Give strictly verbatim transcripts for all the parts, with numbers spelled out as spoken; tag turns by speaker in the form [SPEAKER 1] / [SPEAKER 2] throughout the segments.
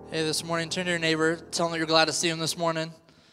[SPEAKER 1] Hey, this morning, turn to your neighbor, tell them that you're glad to see him this morning.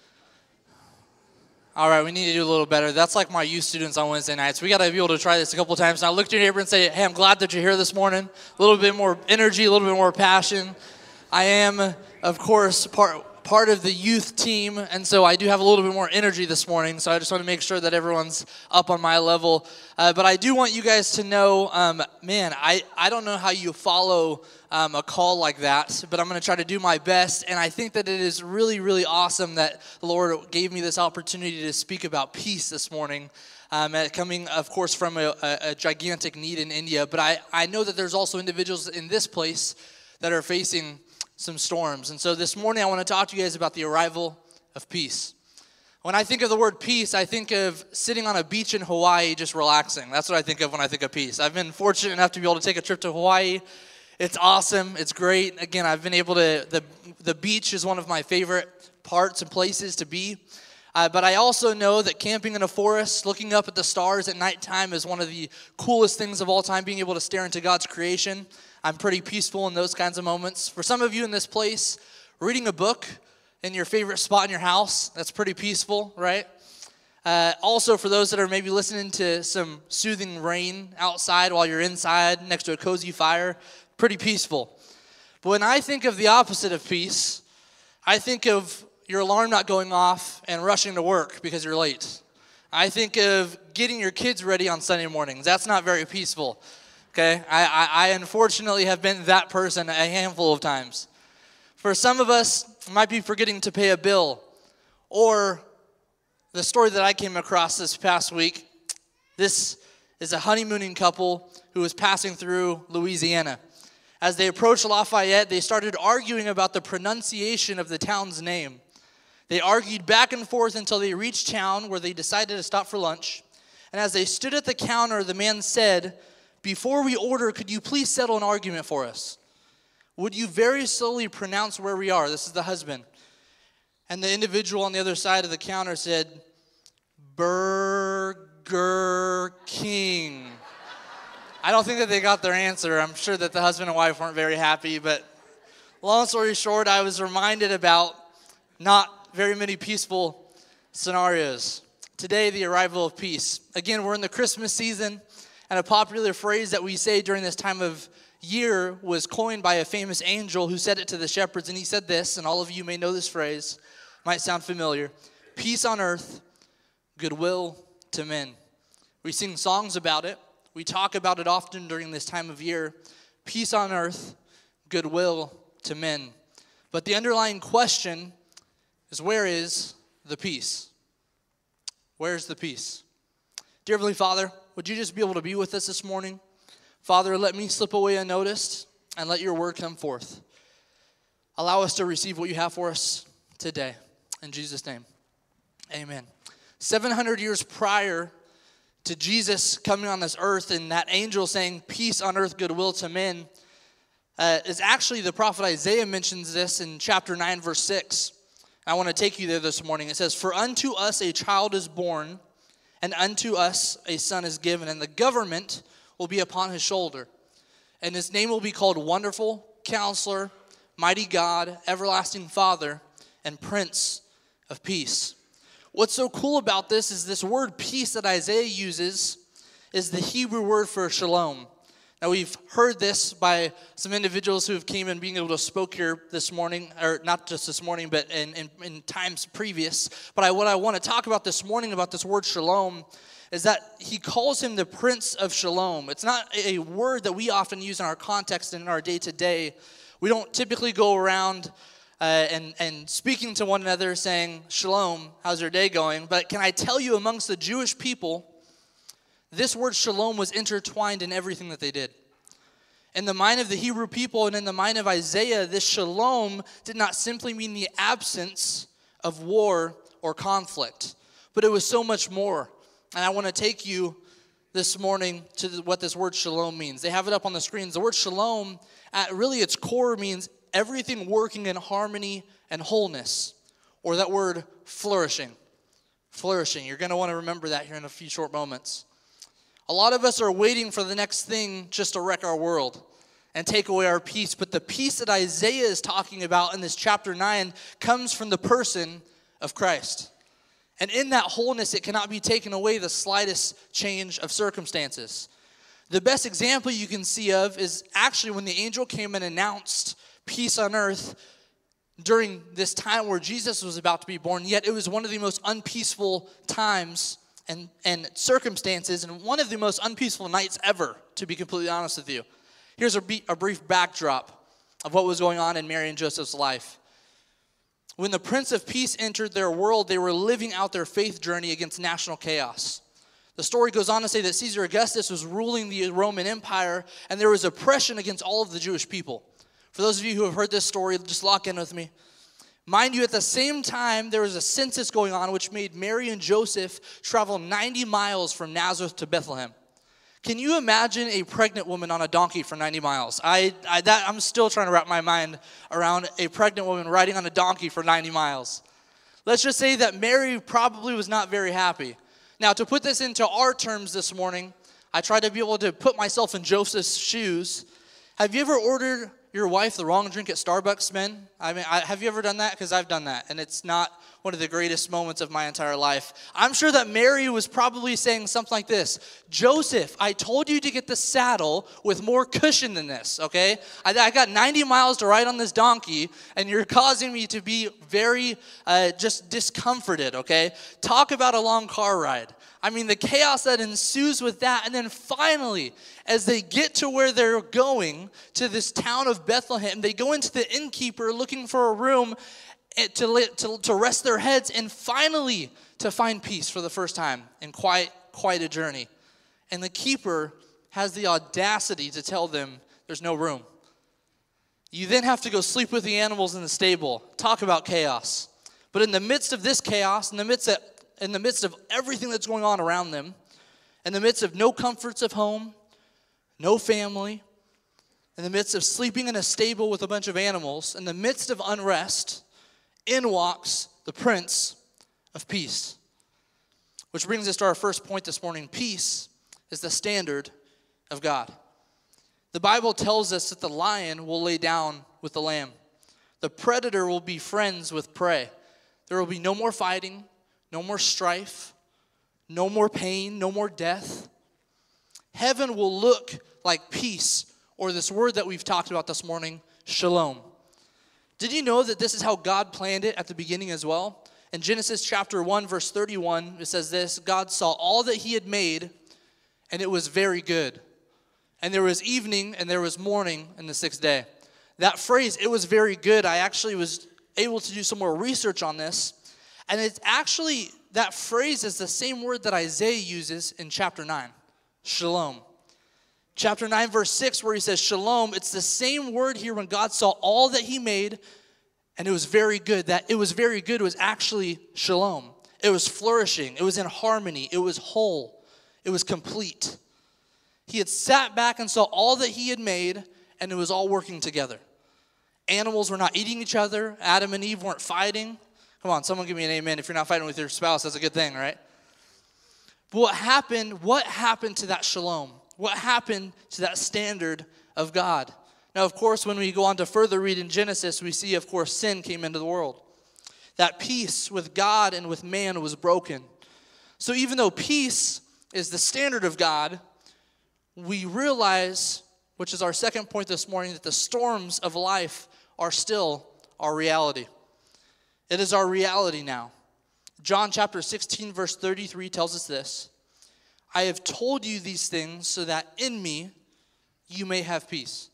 [SPEAKER 1] All right, we need to do a little better. That's like my youth students on Wednesday nights. We got to be able to try this a couple times. Now, look to your neighbor and say, hey, I'm glad that you're here this morning. A little bit more energy, a little bit more passion. I am, of course, part part of the youth team, and so I do have a little bit more energy this morning, so I just want to make sure that everyone's up on my level. Uh, but I do want you guys to know, um, man, I, I don't know how you follow um, a call like that, but I'm going to try to do my best, and I think that it is really, really awesome that the Lord gave me this opportunity to speak about peace this morning. Um, coming, of course, from a, a, a gigantic need in India, but I, I know that there's also individuals in this place that are facing some storms. And so this morning I want to talk to you guys about the arrival of peace. When I think of the word peace, I think of sitting on a beach in Hawaii just relaxing. That's what I think of when I think of peace. I've been fortunate enough to be able to take a trip to Hawaii. It's awesome. It's great. Again, I've been able to, the, the beach is one of my favorite parts and places to be. Uh, but I also know that camping in a forest, looking up at the stars at nighttime is one of the coolest things of all time, being able to stare into God's creation. I'm pretty peaceful in those kinds of moments. For some of you in this place, reading a book in your favorite spot in your house, that's pretty peaceful, right? Uh, also, for those that are maybe listening to some soothing rain outside while you're inside next to a cozy fire, pretty peaceful. But when I think of the opposite of peace, I think of your alarm not going off and rushing to work because you're late. I think of getting your kids ready on Sunday mornings. That's not very peaceful. Okay, I, I, I unfortunately have been that person a handful of times. For some of us, it might be forgetting to pay a bill, or the story that I came across this past week. This is a honeymooning couple who was passing through Louisiana. As they approached Lafayette, they started arguing about the pronunciation of the town's name. They argued back and forth until they reached town, where they decided to stop for lunch. And as they stood at the counter, the man said, "Before we order, could you please settle an argument for us? Would you very slowly pronounce where we are?" This is the husband. And the individual on the other side of the counter said, "Burger King." I don't think that they got their answer. I'm sure that the husband and wife weren't very happy. But long story short, I was reminded about not very many peaceful scenarios. Today, the arrival of peace. Again, we're in the Christmas season. And a popular phrase that we say during this time of year was coined by a famous angel who said it to the shepherds. And he said this, and all of you may know this phrase, might sound familiar: peace on earth, goodwill to men. We sing songs about it. We talk about it often during this time of year. Peace on earth, goodwill to men. But the underlying question is, where is the peace? Where's the peace? Dear Heavenly Father, would you just be able to be with us this morning? Father, let me slip away unnoticed and let your word come forth. Allow us to receive what you have for us today. In Jesus' name, amen. seven hundred years prior to Jesus coming on this earth and that angel saying, peace on earth, goodwill to men, uh, is actually the prophet Isaiah mentions this in chapter nine, verse six. I want to take you there this morning. It says, "For unto us a child is born, and unto us a son is given, and the government will be upon his shoulder. And his name will be called Wonderful, Counselor, Mighty God, Everlasting Father, and Prince of Peace." What's so cool about this is this word peace that Isaiah uses is the Hebrew word for shalom. Now, we've heard this by some individuals who have came and being able to spoke here this morning, or not just this morning, but in, in, in times previous. But I, what I want to talk about this morning about this word shalom is that he calls him the Prince of Shalom. It's not a word that we often use in our context and in our day-to-day. We don't typically go around uh, and, and speaking to one another saying, "Shalom, how's your day going?" But can I tell you, amongst the Jewish people, this word shalom was intertwined in everything that they did. In the mind of the Hebrew people and in the mind of Isaiah, this shalom did not simply mean the absence of war or conflict, but it was so much more. And I want to take you this morning to what this word shalom means. They have it up on the screens. The word shalom, at really its core, means everything working in harmony and wholeness, or that word flourishing. Flourishing. You're going to want to remember that here in a few short moments. A lot of us are waiting for the next thing just to wreck our world. and take away our peace. But the peace that Isaiah is talking about in this chapter nine comes from the person of Christ. And in that wholeness, it cannot be taken away the slightest change of circumstances. The best example you can see of is actually when the angel came and announced peace on earth during this time where Jesus was about to be born. Yet it was one of the most unpeaceful times and, and circumstances, and one of the most unpeaceful nights ever, to be completely honest with you. Here's a, be- a brief backdrop of what was going on in Mary and Joseph's life. When the Prince of Peace entered their world, they were living out their faith journey against national chaos. The story goes on to say that Caesar Augustus was ruling the Roman Empire, and there was oppression against all of the Jewish people. For those of you who have heard this story, just lock in with me. Mind you, at the same time, there was a census going on which made Mary and Joseph travel ninety miles from Nazareth to Bethlehem. Can you imagine a pregnant woman on a donkey for ninety miles? I, I, that, I'm still trying to wrap my mind around a pregnant woman riding on a donkey for ninety miles. Let's just say that Mary probably was not very happy. Now, to put this into our terms this morning, I tried to be able to put myself in Joseph's shoes. Have you ever ordered your wife the wrong drink at Starbucks, men? I mean, I, have you ever done that? Because I've done that, and it's not one of the greatest moments of my entire life. I'm sure that Mary was probably saying something like this: Joseph, I told you to get the saddle with more cushion than this, okay? I, I got ninety miles to ride on this donkey, and you're causing me to be very uh, just discomforted, okay? Talk about a long car ride. I mean, the chaos that ensues with that. And then finally, as they get to where they're going, to this town of Bethlehem, they go into the innkeeper looking for a room to, to, to rest their heads, and finally to find peace for the first time in quite, quite a journey. And the keeper has the audacity to tell them there's no room. You then have to go sleep with the animals in the stable. Talk about chaos. But in the midst of this chaos, in the midst of in the midst of everything that's going on around them, in the midst of no comforts of home, no family, in the midst of sleeping in a stable with a bunch of animals, in the midst of unrest, in walks the Prince of Peace. Which brings us to our first point this morning. Peace is the standard of God. The Bible tells us that the lion will lay down with the lamb. The predator will be friends with prey. There will be no more fighting, no more strife, no more pain, no more death. Heaven will look like peace, or this word that we've talked about this morning, shalom. Did you know that this is how God planned it at the beginning as well? In Genesis chapter one, verse thirty-one, it says this: God saw all that he had made, and it was very good. And there was evening, and there was morning in the sixth day. That phrase, it was very good, I actually was able to do some more research on this. And it's actually, that phrase is the same word that Isaiah uses in chapter nine, shalom. Chapter nine, verse six, where he says shalom, it's the same word here when God saw all that he made, and it was very good. That it was very good was actually shalom. It was flourishing. It was in harmony. It was whole. It was complete. He had sat back and saw all that he had made, and it was all working together. Animals were not eating each other. Adam and Eve weren't fighting. Come on, someone give me an amen. If you're not fighting with your spouse, that's a good thing, right? But what happened, what happened to that shalom? What happened to that standard of God? Now, of course, when we go on to further read in Genesis, we see, of course, sin came into the world. That peace with God and with man was broken. So even though peace is the standard of God, we realize, which is our second point this morning, that the storms of life are still our reality. It is our reality now. John chapter sixteen, verse thirty-three tells us this: I have told you these things so that in me you may have peace.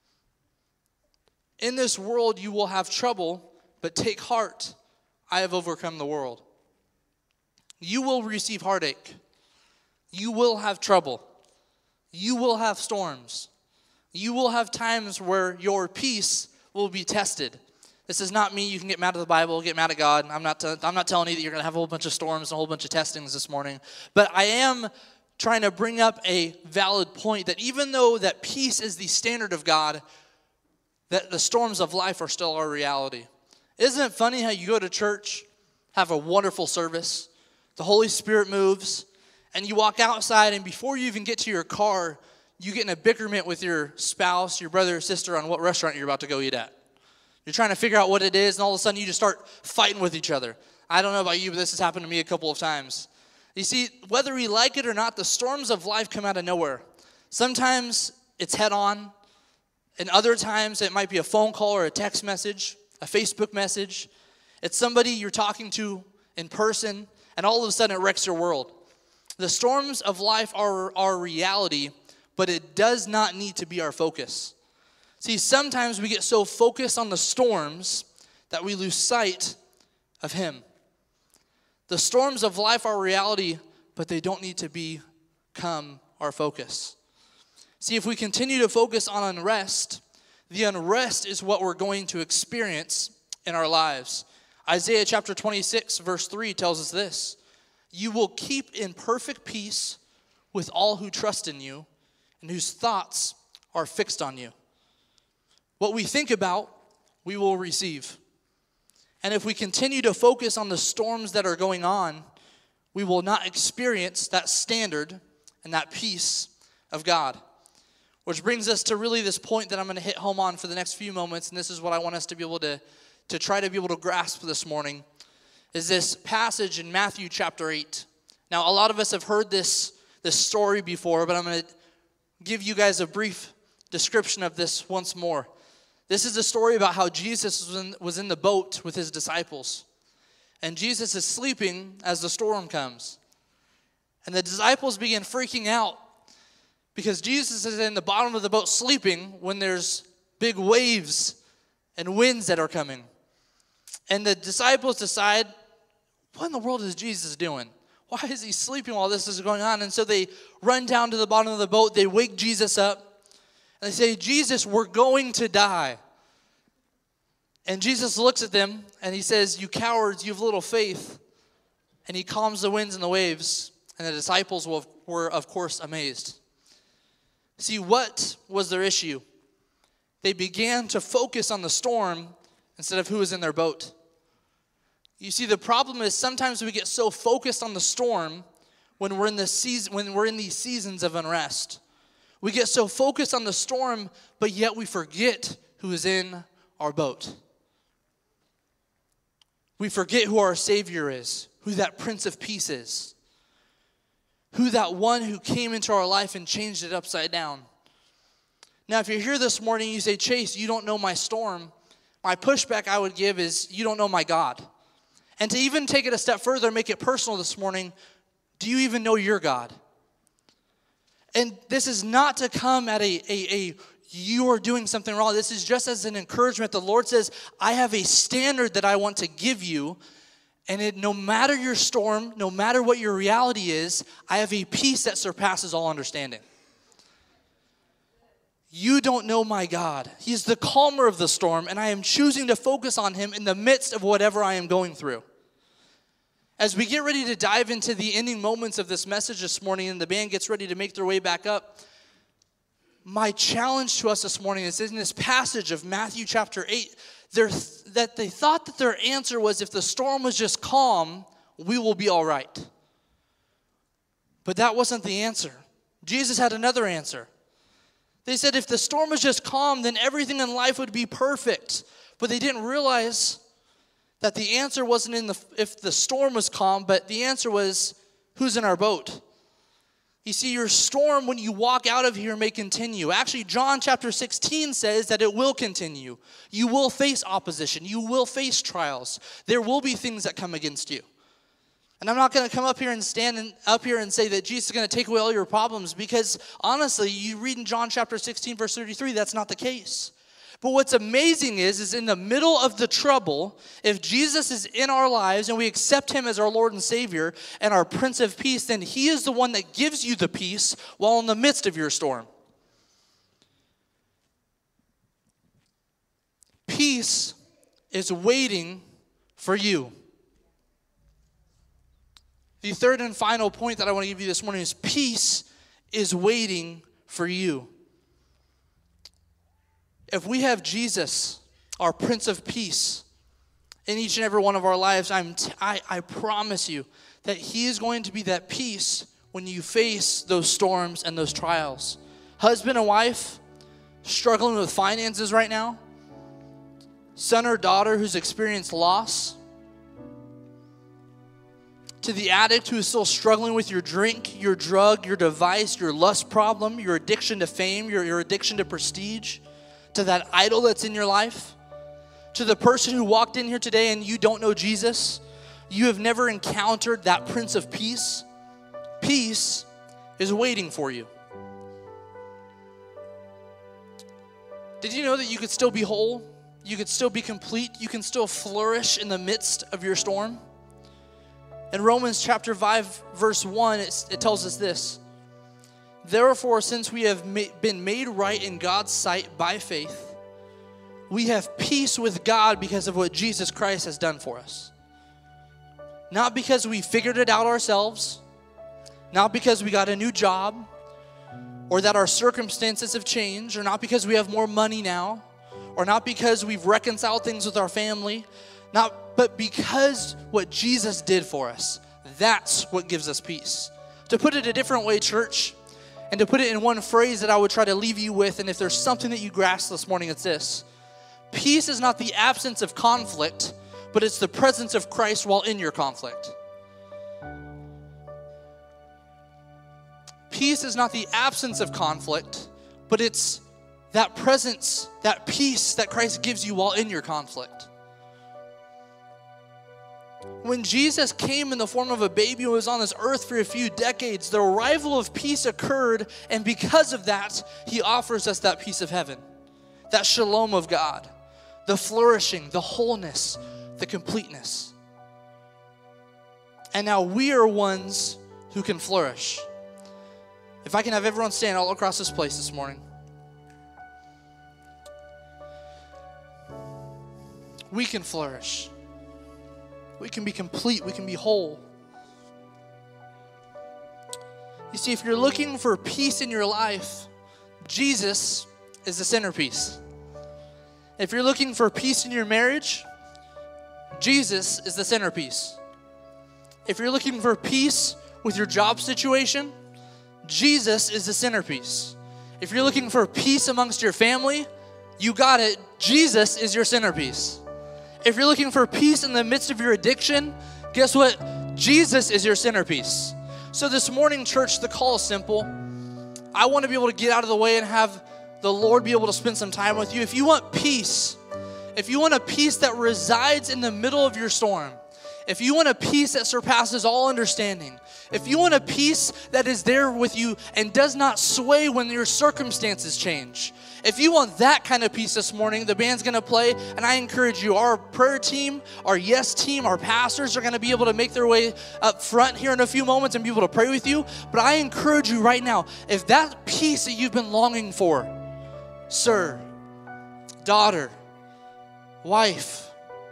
[SPEAKER 1] In this world you will have trouble, but take heart, I have overcome the world. You will receive heartache. You will have trouble. You will have storms. You will have times where your peace will be tested. This is not me. You can get mad at the Bible, get mad at God. I'm not, t- I'm not telling you that you're going to have a whole bunch of storms and a whole bunch of testings this morning. But I am trying to bring up a valid point that even though that peace is the standard of God, that the storms of life are still our reality. Isn't it funny how you go to church, have a wonderful service, the Holy Spirit moves, and you walk outside, and before you even get to your car, you get in a bickerment with your spouse, your brother or sister on what restaurant you're about to go eat at. You're trying to figure out what it is, and all of a sudden you just start fighting with each other. I don't know about you, but this has happened to me a couple of times. You see, whether we like it or not, the storms of life come out of nowhere. Sometimes it's head on, and other times it might be a phone call or a text message, a Facebook message. It's somebody you're talking to in person, and all of a sudden it wrecks your world. The storms of life are our reality, but it does not need to be our focus. See, sometimes we get so focused on the storms that we lose sight of Him. The storms of life are reality, but they don't need to become our focus. See, if we continue to focus on unrest, the unrest is what we're going to experience in our lives. Isaiah chapter twenty-six, verse three tells us this: "You will keep in perfect peace with all who trust in you and whose thoughts are fixed on you." What we think about, we will receive. And if we continue to focus on the storms that are going on, we will not experience that standard and that peace of God. Which brings us to really this point that I'm going to hit home on for the next few moments, and this is what I want us to be able to, to try to be able to grasp this morning, is this passage in Matthew chapter eight. Now, a lot of us have heard this, this story before, but I'm going to give you guys a brief description of this once more. This is a story about how Jesus was in, was in the boat with his disciples. And Jesus is sleeping as the storm comes. And the disciples begin freaking out because Jesus is in the bottom of the boat sleeping when there's big waves and winds that are coming. And the disciples decide, what in the world is Jesus doing? Why is he sleeping while this is going on? And so they run down to the bottom of the boat. They wake Jesus up. And they say, "Jesus, we're going to die." And Jesus looks at them and he says, "You cowards, you have little faith." And he calms the winds and the waves. And the disciples were, of course, amazed. See, what was their issue? They began to focus on the storm instead of who was in their boat. You see, the problem is sometimes we get so focused on the storm when we're in the season, when we're in these seasons of unrest. We get so focused on the storm, but yet we forget who is in our boat. We forget who our Savior is, who that Prince of Peace is, who that one who came into our life and changed it upside down. Now, if you're here this morning and you say, "Chase, you don't know my storm," my pushback I would give is, you don't know my God. And to even take it a step further, make it personal this morning, do you even know your God? And this is not to come at a, a, a you are doing something wrong. This is just as an encouragement. The Lord says, I have a standard that I want to give you. And it, no matter your storm, no matter what your reality is, I have a peace that surpasses all understanding. You don't know my God. He's the calmer of the storm, and I am choosing to focus on him in the midst of whatever I am going through. As we get ready to dive into the ending moments of this message this morning and the band gets ready to make their way back up, my challenge to us this morning is in this passage of Matthew chapter eight, that they thought that their answer was, if the storm was just calm, we will be all right. But that wasn't the answer. Jesus had another answer. They said if the storm was just calm, then everything in life would be perfect. But they didn't realize that the answer wasn't in the if the storm was calm, but the answer was, who's in our boat? You see, your storm when you walk out of here may continue. Actually, John chapter sixteen says that it will continue. You will face opposition. You will face trials. There will be things that come against you. And I'm not going to come up here and stand in, up here and say that Jesus is going to take away all your problems, because honestly, you read in John chapter sixteen, verse thirty-three, that's not the case. But what's amazing is, is in the middle of the trouble, if Jesus is in our lives and we accept him as our Lord and Savior and our Prince of Peace, then he is the one that gives you the peace while in the midst of your storm. Peace is waiting for you. The third and final point that I want to give you this morning is peace is waiting for you. If we have Jesus, our Prince of Peace, in each and every one of our lives, I'm t- I, I promise you that he is going to be that peace when you face those storms and those trials. husband and wife struggling with finances right now, son or daughter who's experienced loss, to the addict who is still struggling with your drink, your drug, your device, your lust problem, your addiction to fame, your, your addiction to prestige, to that idol that's in your life, to the person who walked in here today and you don't know Jesus, you have never encountered that Prince of Peace. Peace is waiting for you. Did you know that you could still be whole? You could still be complete. You can still flourish in the midst of your storm. In Romans chapter five, verse one, it, it tells us this. Therefore, since we have ma- been made right in God's sight by faith, we have peace with God because of what Jesus Christ has done for us. Not because we figured it out ourselves, not because we got a new job, or that our circumstances have changed, or not because we have more money now, or not because we've reconciled things with our family, not, but because what Jesus did for us. That's what gives us peace. To put it a different way, church, and to put it in one phrase that I would try to leave you with, and if there's something that you grasp this morning, it's this. Peace is not the absence of conflict, but it's the presence of Christ while in your conflict. Peace is not the absence of conflict, but it's that presence, that peace that Christ gives you while in your conflict. When Jesus came in the form of a baby and was on this earth for a few decades, the arrival of peace occurred, and because of that, he offers us that peace of heaven, that shalom of God, the flourishing, the wholeness, the completeness. And now we are ones who can flourish. If I can have everyone stand all across this place this morning. We can flourish. We can be complete. We can be whole. You see, if you're looking for peace in your life, Jesus is the centerpiece. If you're looking for peace in your marriage, Jesus is the centerpiece. If you're looking for peace with your job situation, Jesus is the centerpiece. If you're looking for peace amongst your family, you got it. Jesus is your centerpiece. If you're looking for peace in the midst of your addiction, guess what? Jesus is your centerpiece. So this morning, church, the call is simple. I want to be able to get out of the way and have the Lord be able to spend some time with you. If you want peace, if you want a peace that resides in the middle of your storm, if you want a peace that surpasses all understanding, if you want a peace that is there with you and does not sway when your circumstances change, if you want that kind of peace this morning, the band's going to play, and I encourage you, our prayer team, our yes team, our pastors are going to be able to make their way up front here in a few moments and be able to pray with you. But I encourage you right now, if that peace that you've been longing for, sir, daughter, wife,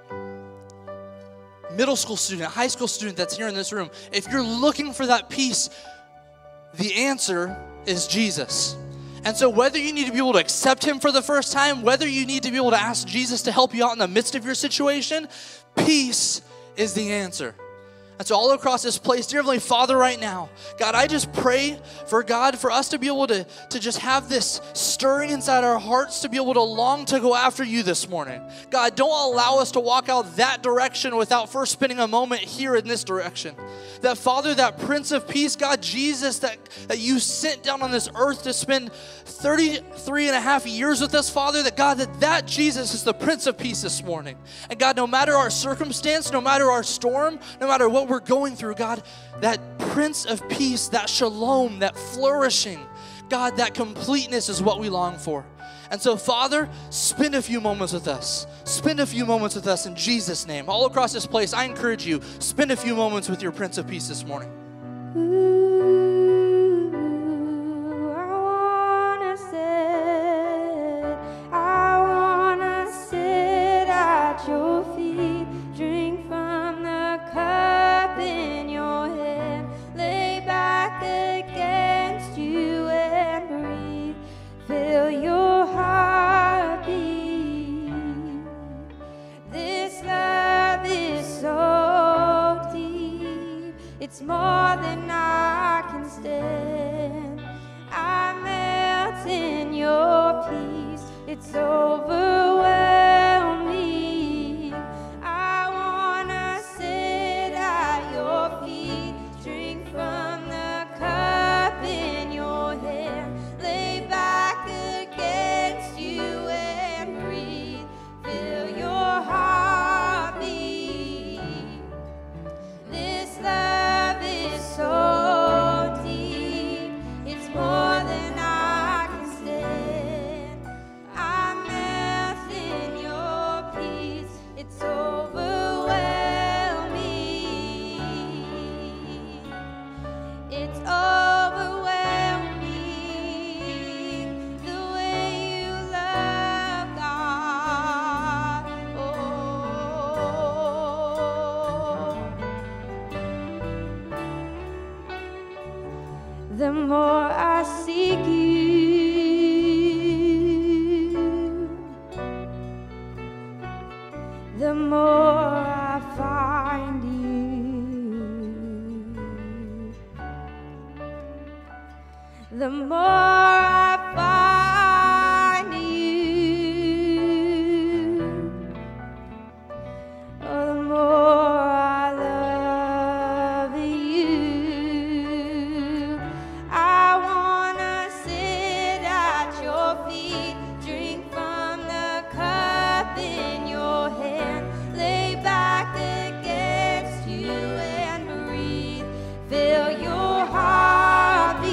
[SPEAKER 1] middle school student, high school student that's here in this room, if you're looking for that peace, the answer is Jesus. And so whether you need to be able to accept him for the first time, whether you need to be able to ask Jesus to help you out in the midst of your situation, peace is the answer. And so all across this place, dear Heavenly Father, right now, God, I just pray for God, for us to be able to, to just have this stirring inside our hearts to be able to long to go after you this morning. God, don't allow us to walk out that direction without first spending a moment here in this direction. That Father, that Prince of Peace, God, Jesus, that, that you sent down on this earth to spend thirty-three and a half years with us, Father, that God, that that Jesus is the Prince of Peace this morning. And God, no matter our circumstance, no matter our storm, no matter what we're going through, God, that Prince of Peace, that shalom, that flourishing, God, that completeness is what we long for. And so, Father, spend a few moments with us. Spend a few moments with us in Jesus' name. All across this place, I encourage you, spend a few moments with your Prince of Peace this morning.
[SPEAKER 2] Ooh, I wanna sit, I wanna sit at your feet, drink from the cup in your hand, lay back against you and breathe, feel your heartbeat. This love is so deep, it's more than I can stand. I melt It's overwhelming. I wanna sit at your feet, drink from the cup in your hand, lay back against you and breathe, feel your heartbeat. This love is so deep, it's more than I can stand. I melt in your peace, it's overwhelming. It's overwhelming the way you love God. Oh, the more I seek you, the more I find you. The more I find you, oh, the more I love you. I wanna sit at your feet, drink from the cup in your hand, lay back against you and breathe, feel your heartbeat.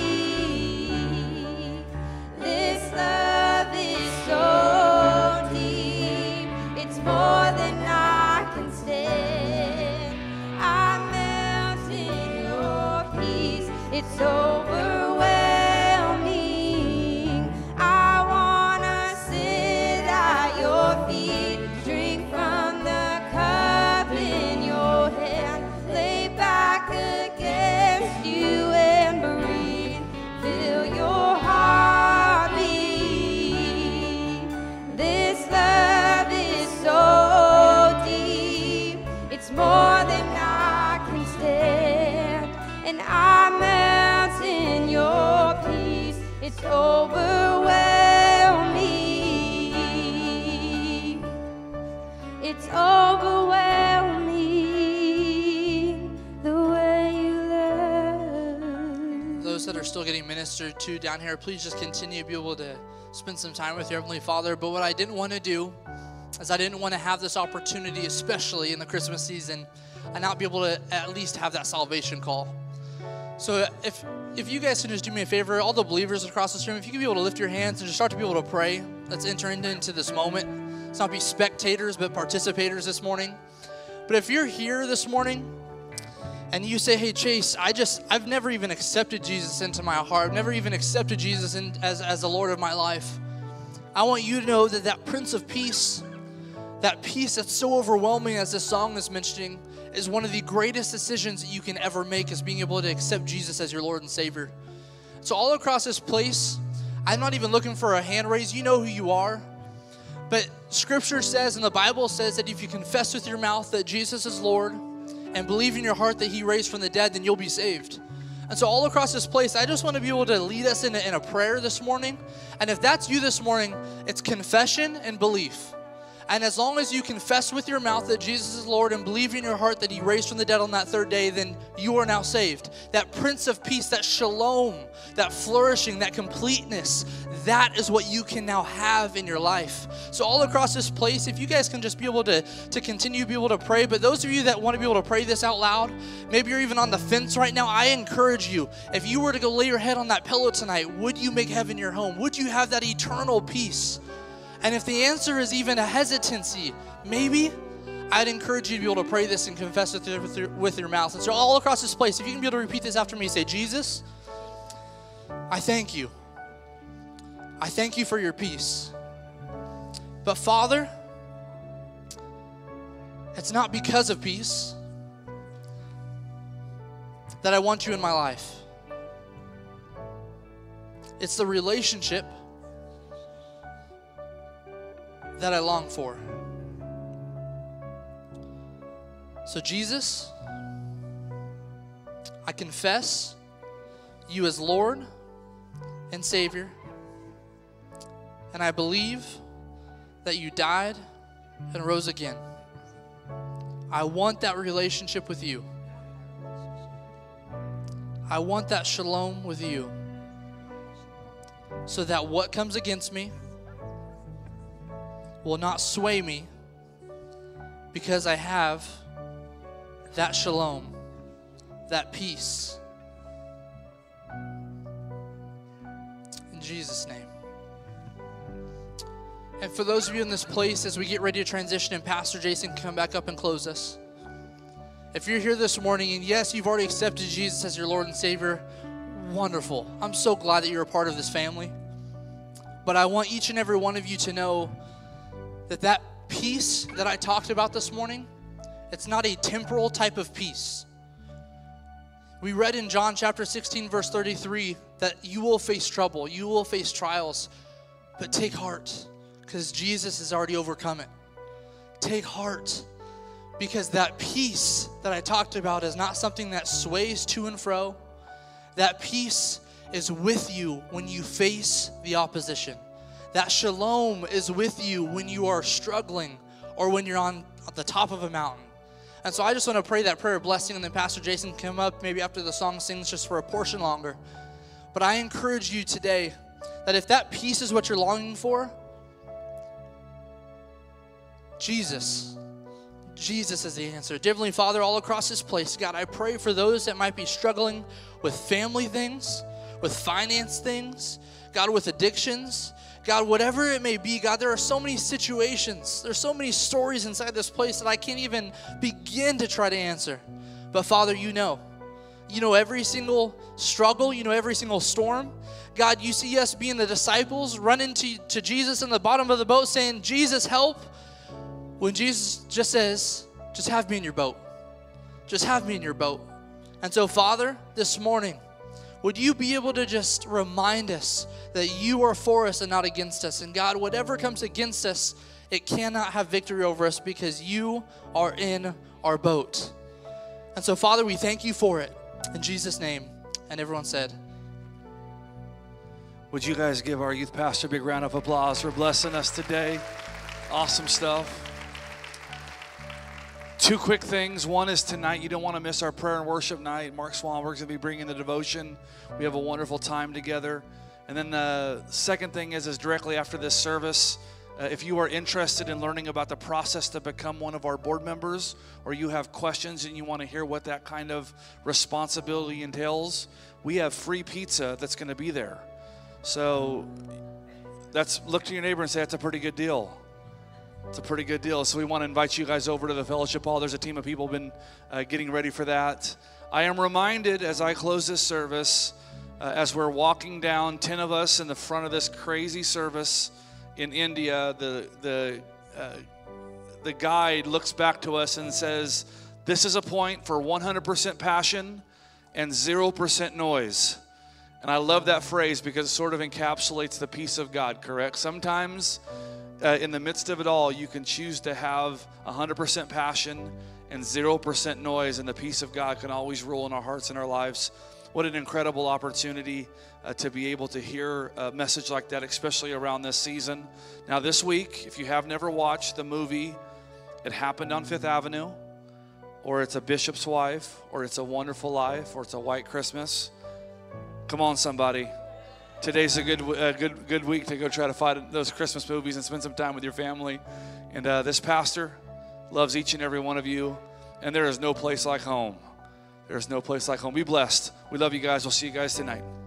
[SPEAKER 2] This love is so deep, it's more than I can stand. I melt in your peace, it's overwhelming. I wanna sit at your feet, drink from the cup in your hand, lay back against you and breathe, feel your heartbeat. This love is so deep, it's more than I can stand. And I melt in your peace, it's overwhelming. It's overwhelming the way you love.
[SPEAKER 1] Those that are still getting ministered to down here, please just continue to be able to spend some time with your Heavenly Father. But what I didn't want to do is I didn't want to have this opportunity, especially in the Christmas season, and not be able to at least have that salvation call. So if if you guys can just do me a favor, all the believers across this room, if you can be able to lift your hands and just start to be able to pray, let's enter into, into this moment. Let's not be spectators, but participators this morning. But if you're here this morning and you say, hey, Chase, I just, I've never even accepted Jesus into my heart. I've never even accepted Jesus in, as, as the Lord of my life. I want you to know that that Prince of Peace, that peace that's so overwhelming as this song is mentioning, is one of the greatest decisions that you can ever make, is being able to accept Jesus as your Lord and Savior. So all across this place, I'm not even looking for a hand raise. You know who you are. But Scripture says, and the Bible says, that if you confess with your mouth that Jesus is Lord and believe in your heart that He raised from the dead, then you'll be saved. And so all across this place, I just want to be able to lead us in a, in a prayer this morning. And if that's you this morning, it's confession and belief. And as long as you confess with your mouth that Jesus is Lord and believe in your heart that He raised from the dead on that third day, then you are now saved. That Prince of Peace, that shalom, that flourishing, that completeness, that is what you can now have in your life. So all across this place, if you guys can just be able to, to continue to be able to pray, but those of you that want to be able to pray this out loud, maybe you're even on the fence right now, I encourage you, if you were to go lay your head on that pillow tonight, would you make heaven your home? Would you have that eternal peace? And if the answer is even a hesitancy, maybe, I'd encourage you to be able to pray this and confess it with your, with your mouth. And so all across this place, if you can be able to repeat this after me, say, Jesus, I thank you. I thank you for your peace. But Father, it's not because of peace that I want you in my life. It's the relationship that I long for. So Jesus, I confess you as Lord and Savior, and I believe that you died and rose again. I want that relationship with you. I want that shalom with you, so that what comes against me will not sway me, because I have that shalom, that peace. In Jesus' name. And for those of you in this place, as we get ready to transition and Pastor Jason can come back up and close us, if you're here this morning and yes, you've already accepted Jesus as your Lord and Savior, wonderful. I'm so glad that you're a part of this family. But I want each and every one of you to know that that peace that I talked about this morning, it's not a temporal type of peace. We read in John chapter sixteen, verse thirty-three, that you will face trouble, you will face trials, but take heart, because Jesus has already overcome it. Take heart, because that peace that I talked about is not something that sways to and fro. That peace is with you when you face the opposition. That shalom is with you when you are struggling or when you're on the top of a mountain. And so I just want to pray that prayer of blessing, and then Pastor Jason can come up maybe after the song sings just for a portion longer. But I encourage you today that if that peace is what you're longing for, Jesus, Jesus is the answer. Dear Heavenly Father, all across this place, God, I pray for those that might be struggling with family things, with finance things, God, with addictions, God, whatever it may be, God, there are so many situations, there's so many stories inside this place that I can't even begin to try to answer. But Father, you know. You know every single struggle, you know every single storm. God, you see us being the disciples, running to, to Jesus in the bottom of the boat saying, Jesus, help. When Jesus just says, just have me in your boat. Just have me in your boat. And so, Father, this morning, would you be able to just remind us that you are for us and not against us? And God, whatever comes against us, it cannot have victory over us because you are in our boat. And so, Father, we thank you for it. In Jesus' name. And everyone said,
[SPEAKER 3] would you guys give our youth pastor a big round of applause for blessing us today? Awesome stuff. Two quick things. One is tonight, you don't want to miss our prayer and worship night. Mark Swanberg's going to be bringing the devotion. We have a wonderful time together. And then the second thing is, is directly after this service, uh, if you are interested in learning about the process to become one of our board members, or you have questions and you want to hear what that kind of responsibility entails, we have free pizza that's going to be there. So that's, look to your neighbor and say, that's a pretty good deal. It's a pretty good deal. So we want to invite you guys over to the fellowship hall. There's a team of people been uh, getting ready for that. I am reminded as I close this service, uh, as we're walking down, ten of us in the front of this crazy service in India, the the uh, the guide looks back to us and says, this is a point for one hundred percent passion and zero percent noise. And I love that phrase because it sort of encapsulates the peace of God, correct? Sometimes Uh, in the midst of it all, you can choose to have one hundred percent passion and zero percent noise, and the peace of God can always rule in our hearts and our lives. What an incredible opportunity uh, to be able to hear a message like that, especially around this season. Now, this week, if you have never watched the movie It Happened on Fifth Avenue, or it's A Bishop's Wife, or It's a Wonderful Life, or It's a White Christmas, come on, somebody. Today's a good, uh, good, good week to go try to find those Christmas movies and spend some time with your family. And uh, this pastor loves each and every one of you, and there is no place like home. There is no place like home. Be blessed. We love you guys. We'll see you guys tonight.